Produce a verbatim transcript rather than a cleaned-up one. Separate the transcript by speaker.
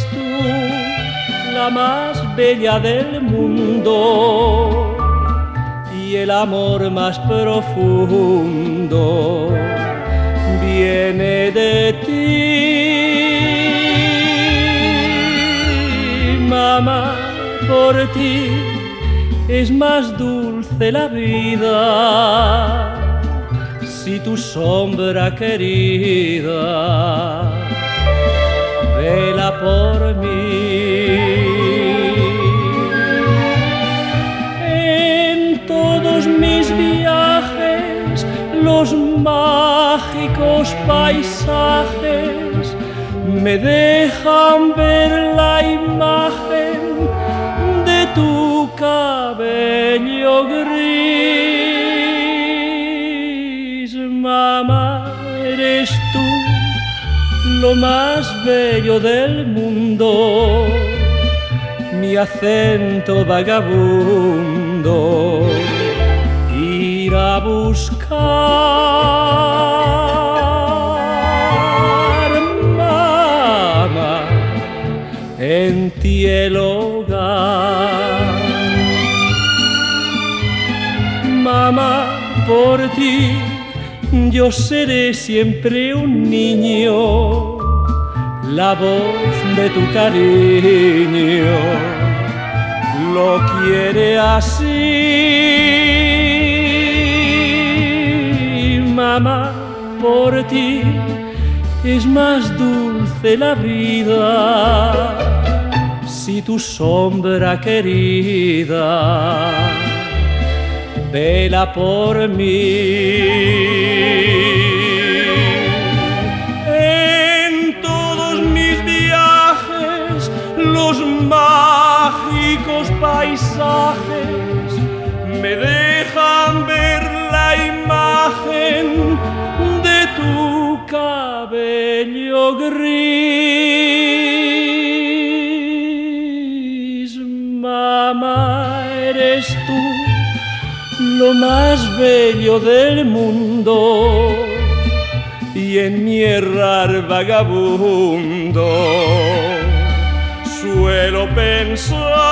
Speaker 1: tú la más bella del mundo y el amor más profundo viene de ti, mamá. Por ti es más dulce la vida, si tu sombra querida vela por mí. En todos mis viajes, los mágicos paisajes me dejan ver la imagen de tu cabello gris. Mamá, eres tú lo más bello del mundo, mi acento vagabundo ir a buscar, mamá, en ti el hogar. Mamá, por ti yo seré siempre un niño, la voz de tu cariño lo quiere así. Mamá, por ti es más dulce la vida, si tu sombra querida vela por mí. En todos mis viajes, los mágicos paisajes me dejan ver la imagen de tu cabello gris. Mamá, eres tú lo más bello del mundo y en mi errar vagabundo suelo pensar,